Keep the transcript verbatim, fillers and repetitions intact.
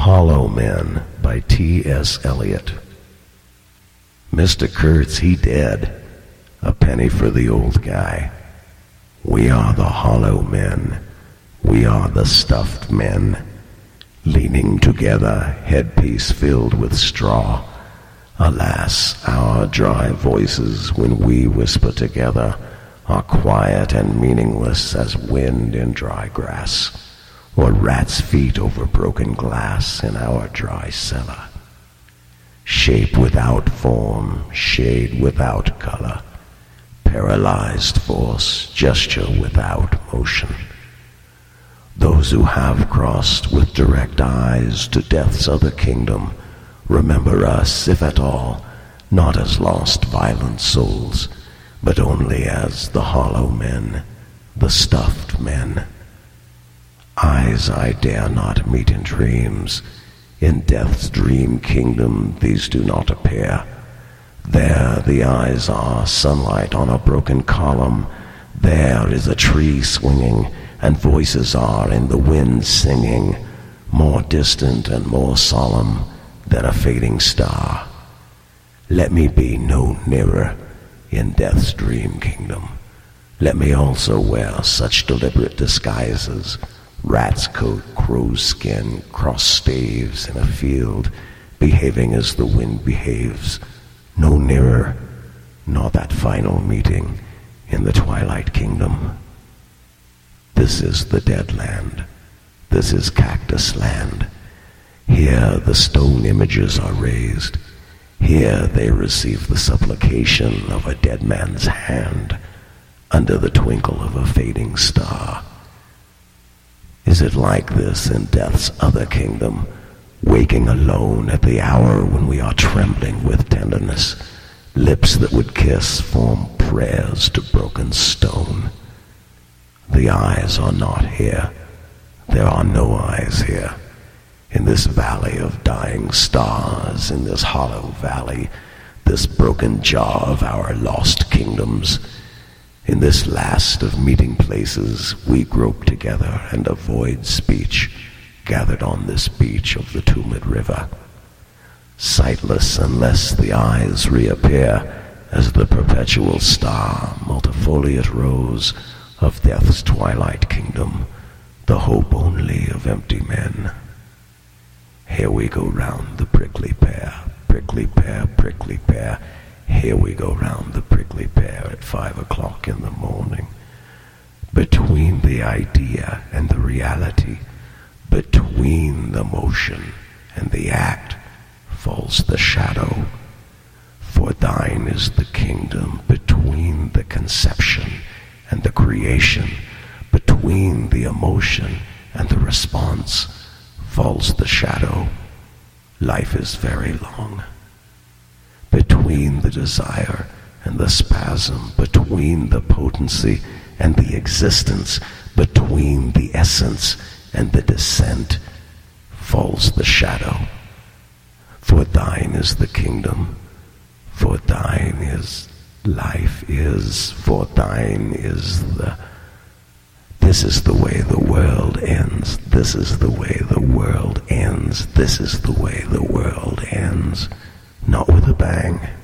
Hollow Men by T S Eliot. Mister Kurtz, he dead. A penny for the old guy. We are the hollow men. We are the stuffed men. Leaning together, headpiece filled with straw. Alas, our dry voices, when we whisper together, are quiet and meaningless as wind in dry grass, or rat's feet over broken glass in our dry cellar. Shape without form, shade without color, paralyzed force, gesture without motion. Those who have crossed with direct eyes to death's other kingdom remember us, if at all, not as lost violent souls, but only as the hollow men, the stuffed men. Eyes I dare not meet in dreams. In death's dream kingdom these do not appear. There the eyes are sunlight on a broken column. There is a tree swinging, and voices are in the wind singing, more distant and more solemn than a fading star. Let me be no nearer in death's dream kingdom. Let me also wear such deliberate disguises, rat's coat, crow's skin, cross staves in a field, behaving as the wind behaves, no nearer, nor that final meeting in the twilight kingdom. This is the dead land. This is cactus land. Here the stone images are raised. Here they receive the supplication of a dead man's hand under the twinkle of a fading star. Is it like this in death's other kingdom, waking alone at the hour when we are trembling with tenderness, lips that would kiss form prayers to broken stone? The eyes are not here. There are no eyes here. In this valley of dying stars, in this hollow valley, this broken jar of our lost kingdoms, in this last of meeting places, we grope together and avoid speech, gathered on this beach of the Tumid River, sightless unless the eyes reappear as the perpetual star, multifoliate rose of death's twilight kingdom, the hope only of empty men. Here we go round the prickly pear, prickly pear, prickly pear. Here we go round the prickly pear at five o'clock in the morning. Between the idea and the reality, between the motion and the act, falls the shadow. For thine is the kingdom between the conception and the creation, between the emotion and the response, falls the shadow. Life is very long. Between the desire and the spasm, between the potency and the existence, between the essence and the descent, falls the shadow. For thine is the kingdom, for thine is life is, for thine is the... This is the way the world ends. This is the way the world ends. This is the way the world ends. Not with a bang.